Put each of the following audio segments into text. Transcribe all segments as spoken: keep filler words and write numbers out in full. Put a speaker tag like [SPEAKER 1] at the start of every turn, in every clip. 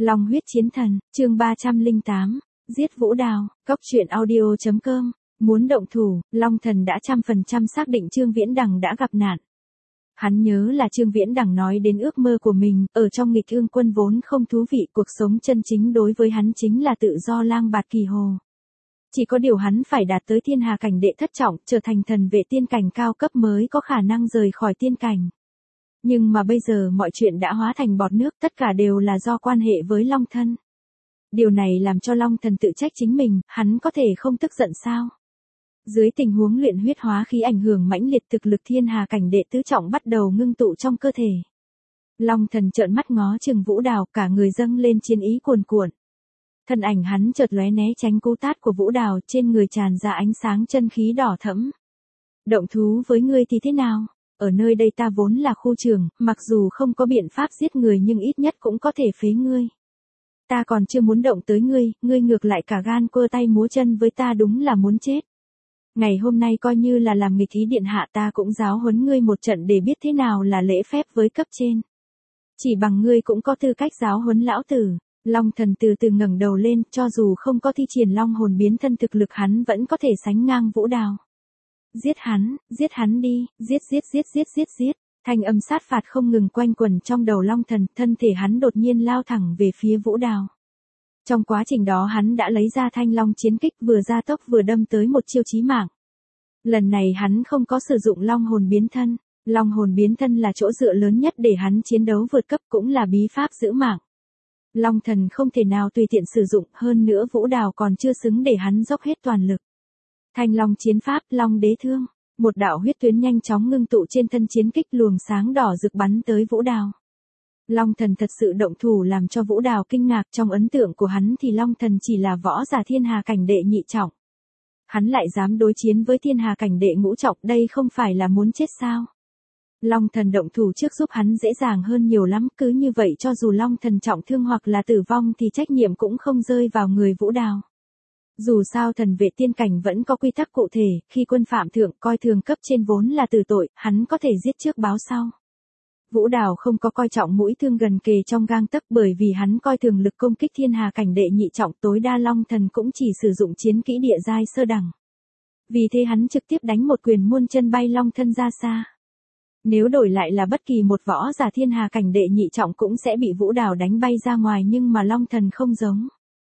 [SPEAKER 1] Long huyết chiến thần, chương ba trăm lẻ tám, giết Vũ Đào, cốc truyện audio chấm com. Muốn động thủ, Long Thần đã trăm phần trăm xác định Trương Viễn Đằng đã gặp nạn. Hắn nhớ là Trương Viễn Đằng nói đến ước mơ của mình, ở trong nghịch ương quân vốn không thú vị, cuộc sống chân chính đối với hắn chính là tự do lang bạt kỳ hồ. Chỉ có điều hắn phải đạt tới thiên hà cảnh đệ thất trọng, trở thành thần vệ tiên cảnh cao cấp mới có khả năng rời khỏi tiên cảnh. Nhưng mà bây giờ mọi chuyện đã hóa thành bọt nước, tất cả đều là do quan hệ với Long Thân. Điều này làm cho Long Thần tự trách chính mình, hắn có thể không tức giận sao? Dưới tình huống luyện huyết hóa khí ảnh hưởng mãnh liệt, thực lực thiên hà cảnh đệ tứ trọng bắt đầu ngưng tụ trong cơ thể. Long Thần trợn mắt ngó chừng Vũ Đào, cả người dâng lên chiến ý cuồn cuộn. Thân ảnh hắn chợt lóe né tránh cú tát của Vũ Đào, trên người tràn ra ánh sáng chân khí đỏ thẫm. Động thú với ngươi thì thế nào? Ở nơi đây ta vốn là khu trưởng, mặc dù không có biện pháp giết người nhưng ít nhất cũng có thể phế ngươi. Ta còn chưa muốn động tới ngươi, ngươi ngược lại cả gan quơ tay múa chân với ta, đúng là muốn chết. Ngày hôm nay coi như là làm nghịch ý điện hạ, ta cũng giáo huấn ngươi một trận để biết thế nào là lễ phép với cấp trên. Chỉ bằng ngươi cũng có tư cách giáo huấn lão tử. Long Thần từ từ ngẩng đầu lên, cho dù không có thi triển long hồn biến thân, thực lực hắn vẫn có thể sánh ngang Vũ Đào. Giết hắn, giết hắn đi, giết giết giết giết giết giết. Thanh âm sát phạt không ngừng quanh quẩn trong đầu Long Thần, thân thể hắn đột nhiên lao thẳng về phía Vũ Đào. Trong quá trình đó hắn đã lấy ra thanh long chiến kích, vừa ra tốc vừa đâm tới một chiêu chí mạng. Lần này hắn không có sử dụng long hồn biến thân. Long hồn biến thân là chỗ dựa lớn nhất để hắn chiến đấu vượt cấp, cũng là bí pháp giữ mạng. Long Thần không thể nào tùy tiện sử dụng, hơn nữa Vũ Đào còn chưa xứng để hắn dốc hết toàn lực. Thanh long chiến pháp, long đế thương. Một đạo huyết tuyến nhanh chóng ngưng tụ trên thân chiến kích, luồng sáng đỏ rực bắn tới Vũ Đào. Long Thần thật sự động thủ làm cho Vũ Đào kinh ngạc, trong ấn tượng của hắn thì Long Thần chỉ là võ giả thiên hà cảnh đệ nhị trọng. Hắn lại dám đối chiến với thiên hà cảnh đệ ngũ trọng, đây không phải là muốn chết sao? Long Thần động thủ trước giúp hắn dễ dàng hơn nhiều lắm, cứ như vậy cho dù Long Thần trọng thương hoặc là tử vong thì trách nhiệm cũng không rơi vào người Vũ Đào. Dù sao thần vệ tiên cảnh vẫn có quy tắc cụ thể, khi quân phạm thượng coi thường cấp trên vốn là tử tội, hắn có thể giết trước báo sau. Vũ Đào không có coi trọng mũi thương gần kề trong gang tấc, bởi vì hắn coi thường lực công kích thiên hà cảnh đệ nhị trọng, tối đa Long Thần cũng chỉ sử dụng chiến kỹ địa giai sơ đẳng. Vì thế hắn trực tiếp đánh một quyền muôn chân bay Long Thân ra xa. Nếu đổi lại là bất kỳ một võ giả thiên hà cảnh đệ nhị trọng cũng sẽ bị Vũ Đào đánh bay ra ngoài, nhưng mà Long Thần không giống.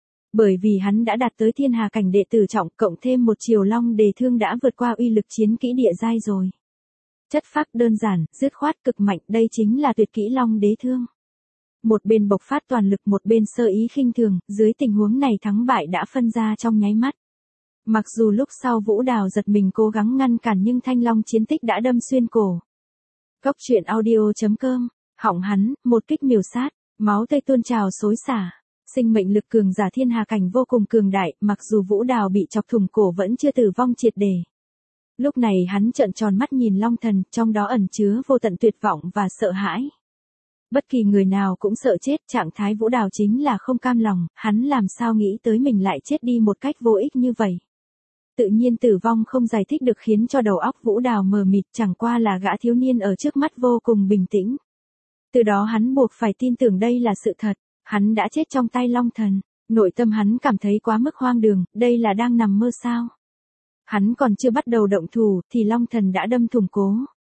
[SPEAKER 1] Bởi vì hắn đã đạt tới thiên hà cảnh đệ tử trọng, cộng thêm một chiều long đề thương đã vượt qua uy lực chiến kỹ địa giai rồi. Chất phác đơn giản, dứt khoát cực mạnh, đây chính là tuyệt kỹ long đế thương. Một bên bộc phát toàn lực, một bên sơ ý khinh thường, dưới tình huống này thắng bại đã phân ra trong nháy mắt. Mặc dù lúc sau Vũ Đào giật mình cố gắng ngăn cản, nhưng thanh long chiến tích đã đâm xuyên cổ. Cốc truyện audio chấm com, họng hắn, một kích miểu sát, máu tươi tuôn trào xối xả. Sinh mệnh lực cường giả thiên hà cảnh vô cùng cường đại, mặc dù Vũ Đào bị chọc thủng cổ vẫn chưa tử vong triệt để. Lúc này hắn trợn tròn mắt nhìn Long Thần, trong đó ẩn chứa vô tận tuyệt vọng và sợ hãi. Bất kỳ người nào cũng sợ chết, trạng thái Vũ Đào chính là không cam lòng, hắn làm sao nghĩ tới mình lại chết đi một cách vô ích như vậy. Tự nhiên tử vong không giải thích được khiến cho đầu óc Vũ Đào mờ mịt, chẳng qua là gã thiếu niên ở trước mắt vô cùng bình tĩnh. Từ đó hắn buộc phải tin tưởng đây là sự thật. Hắn đã chết trong tay Long Thần, nội tâm hắn cảm thấy quá mức hoang đường, đây là đang nằm mơ sao? Hắn còn chưa bắt đầu động thủ thì Long Thần đã đâm thủng cố.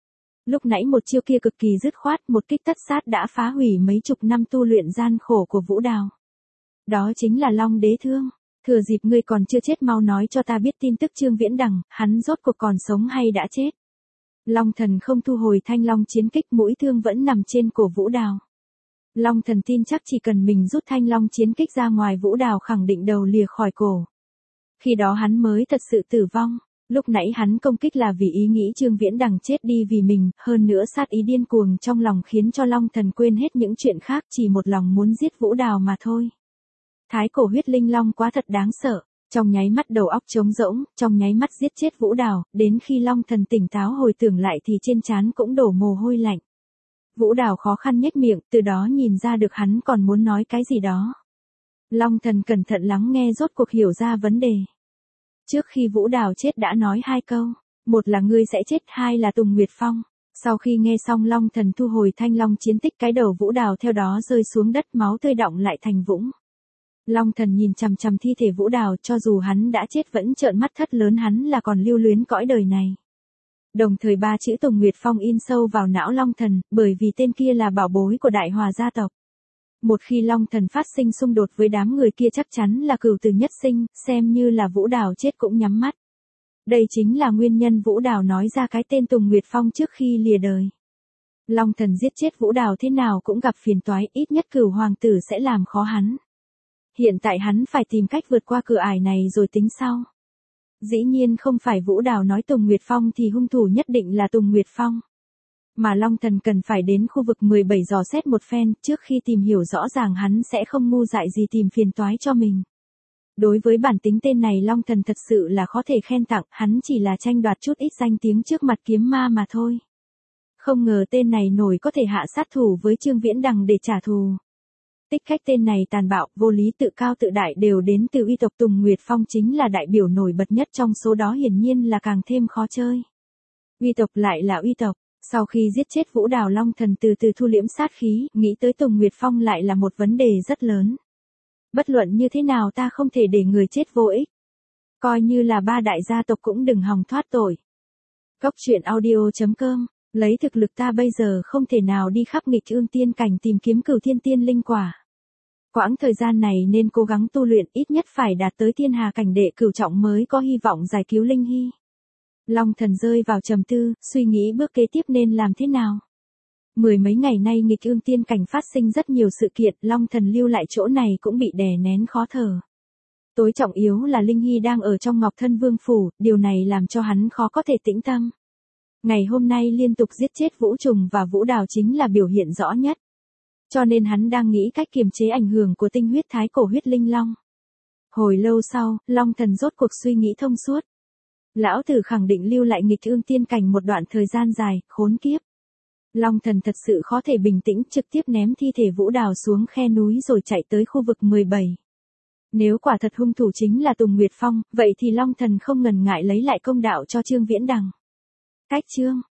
[SPEAKER 1] Lúc nãy một chiêu kia cực kỳ dứt khoát, một kích tất sát đã phá hủy mấy chục năm tu luyện gian khổ của Vũ Đào. Đó chính là long đế thương. Thừa dịp ngươi còn chưa chết mau nói cho ta biết tin tức Trương Viễn Đằng, hắn rốt cuộc còn sống hay đã chết? Long Thần không thu hồi thanh long chiến kích, mũi thương vẫn nằm trên cổ Vũ Đào. Long Thần tin chắc chỉ cần mình rút thanh long chiến kích ra ngoài, Vũ Đào khẳng định đầu lìa khỏi cổ. Khi đó hắn mới thật sự tử vong. Lúc nãy hắn công kích là vì ý nghĩ Trương Viễn Đằng chết đi vì mình, hơn nữa sát ý điên cuồng trong lòng khiến cho Long Thần quên hết những chuyện khác, chỉ một lòng muốn giết Vũ Đào mà thôi. Thái cổ huyết linh long quá thật đáng sợ, trong nháy mắt đầu óc trống rỗng, trong nháy mắt giết chết Vũ Đào, đến khi Long Thần tỉnh táo hồi tưởng lại thì trên trán cũng đổ mồ hôi lạnh. Vũ Đào khó khăn nhếch miệng, từ đó nhìn ra được hắn còn muốn nói cái gì đó. Long Thần cẩn thận lắng nghe, rốt cuộc hiểu ra vấn đề. Trước khi Vũ Đào chết đã nói hai câu, một là ngươi sẽ chết, hai là Tùng Nguyệt Phong. Sau khi nghe xong Long Thần thu hồi thanh long chiến tích, cái đầu Vũ Đào theo đó rơi xuống đất, máu tươi đọng lại thành vũng. Long Thần nhìn chằm chằm thi thể Vũ Đào, cho dù hắn đã chết vẫn trợn mắt thất lớn, hắn là còn lưu luyến cõi đời này. Đồng thời ba chữ Tùng Nguyệt Phong in sâu vào não Long Thần, bởi vì tên kia là bảo bối của Đại Hòa gia tộc. Một khi Long Thần phát sinh xung đột với đám người kia chắc chắn là cửu tử nhất sinh, xem như là Vũ Đào chết cũng nhắm mắt. Đây chính là nguyên nhân Vũ Đào nói ra cái tên Tùng Nguyệt Phong trước khi lìa đời. Long Thần giết chết Vũ Đào thế nào cũng gặp phiền toái, ít nhất Cửu hoàng tử sẽ làm khó hắn. Hiện tại hắn phải tìm cách vượt qua cửa ải này rồi tính sau. Dĩ nhiên không phải Vũ Đào nói Tùng Nguyệt Phong thì hung thủ nhất định là Tùng Nguyệt Phong. Mà Long Thần cần phải đến khu vực mười bảy dò xét một phen, trước khi tìm hiểu rõ ràng hắn sẽ không ngu dại gì tìm phiền toái cho mình. Đối với bản tính tên này Long Thần thật sự là khó thể khen tặng, hắn chỉ là tranh đoạt chút ít danh tiếng trước mặt kiếm ma mà thôi. Không ngờ tên này nổi có thể hạ sát thủ với Trương Viễn Đằng để trả thù. Tích cách tên này tàn bạo, vô lý, tự cao tự đại đều đến từ uy tộc Tùng Nguyệt Phong, chính là đại biểu nổi bật nhất trong số đó, hiển nhiên là càng thêm khó chơi. Uy tộc lại là uy tộc, sau khi giết chết Vũ Đào, Long Thần từ từ thu liễm sát khí, nghĩ tới Tùng Nguyệt Phong lại là một vấn đề rất lớn. Bất luận như thế nào ta không thể để người chết vô ích. Coi như là ba đại gia tộc cũng đừng hòng thoát tội. Cốc truyện audio chấm com. Lấy thực lực ta bây giờ không thể nào đi khắp nghịch ương tiên cảnh tìm kiếm cửu thiên tiên linh quả. Quãng thời gian này nên cố gắng tu luyện, ít nhất phải đạt tới thiên hà cảnh đệ cửu trọng mới có hy vọng giải cứu Linh Hy. Long Thần rơi vào trầm tư, suy nghĩ bước kế tiếp nên làm thế nào. Mười mấy ngày nay nghịch ương tiên cảnh phát sinh rất nhiều sự kiện, Long Thần lưu lại chỗ này cũng bị đè nén khó thở. Tối trọng yếu là Linh Hy đang ở trong Ngọc Thân Vương phủ, điều này làm cho hắn khó có thể tĩnh tâm. Ngày hôm nay liên tục giết chết Vũ Trùng và Vũ Đào chính là biểu hiện rõ nhất. Cho nên hắn đang nghĩ cách kiềm chế ảnh hưởng của tinh huyết thái cổ huyết linh long. Hồi lâu sau, Long Thần rốt cuộc suy nghĩ thông suốt. Lão tử khẳng định lưu lại nghịch ương tiên cảnh một đoạn thời gian dài, khốn kiếp. Long Thần thật sự khó thể bình tĩnh, trực tiếp ném thi thể Vũ Đào xuống khe núi rồi chạy tới khu vực mười bảy. Nếu quả thật hung thủ chính là Tùng Nguyệt Phong, vậy thì Long Thần không ngần ngại lấy lại công đạo cho Trương Viễn Đằng. Cách chương